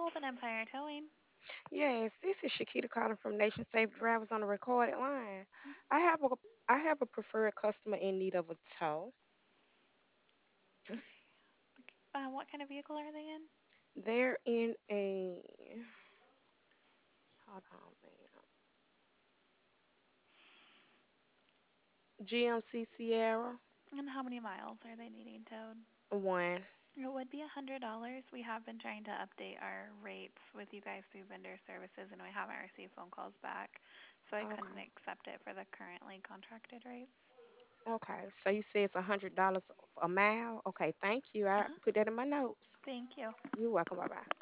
Golden Empire Towing. Yes, this is Shakita calling from Nation Safe Drivers on the recorded line. I have a I have a preferred customer in need of a tow. What kind of vehicle are they in? They're in a hold on, man. GMC Sierra And how many miles are they needing towed? one. It would be $100. We have been trying to update our rates with you guys through vendor services, and we haven't received phone calls back, so I couldn't Okay. accept it for the currently contracted rates. Okay. So you say it's $100 a mile. Okay. Thank you. I Uh-huh. put that in my notes. Thank you. You're welcome. Bye bye.